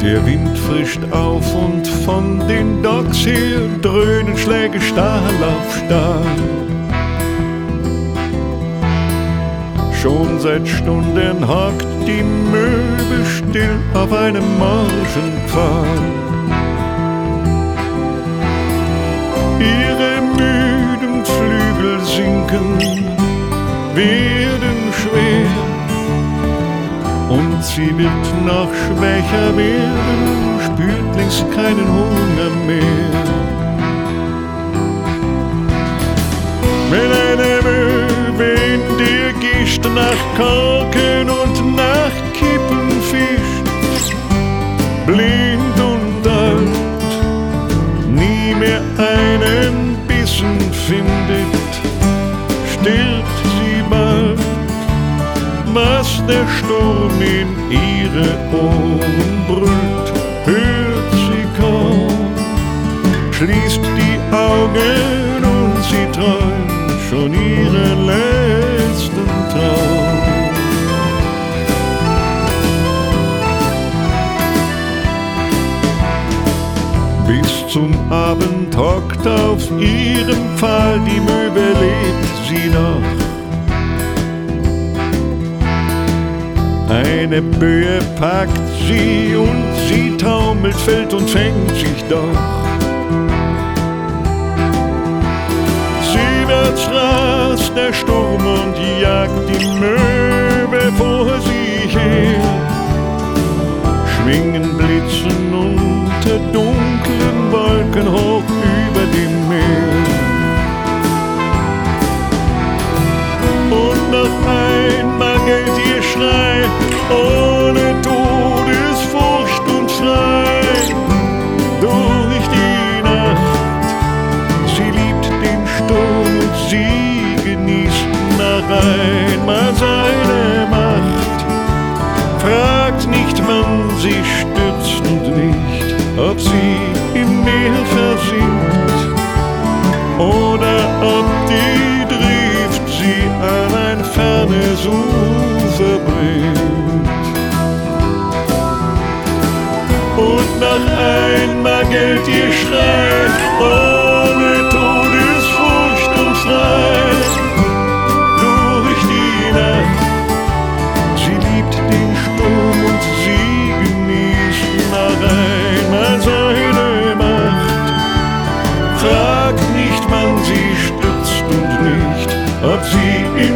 Der Wind frischt auf und von den Docks her dröhnen Schläge Stahl auf Stahl. Schon seit Stunden hockt die Möwe still auf einem Morgenpfahl. Ihre müden Flügel sinken, werden schwer, und sie wird noch schwächer werden, spürt längst keinen Hunger mehr. Wenn eine Möwe in dir Gischt nach Korken und nach Kippen fischt, blind und alt, nie mehr einen Bissen findet, stirbt sie bald. Was der Sturm in ihre Ohren brüllt, hört sie kaum, schließt die Augen und sie träumt schon ihren letzten Traum. Bis zum Abend hockt auf ihrem Pfahl die Möwe, lebt sie noch. Eine Böe packt sie und sie taumelt, fällt und fängt sich doch. Sie wird's rast der Sturm und jagt die Möwe vor sich her. Schwingen Blitzen unter dunklen Wolken hoch über dem Meer. Und noch einmal geht ihr Schrei, ohne Todesfurcht und frei, durch die Nacht. Sie liebt den Sturm und sie genießt noch einmal seine Macht. Fragt nicht, wann sie stürzt und nicht, ob sie im Meer versinkt oder ob die Drift sie an ein fernes Ufer bringt. Und noch einmal gilt ihr Schrei, ohne Todesfurcht und frei, durch die Nacht. Sie liebt den Sturm und sie genießt noch einmal seine Macht. Fragt nicht, wann sie stürzt und nicht, ob sie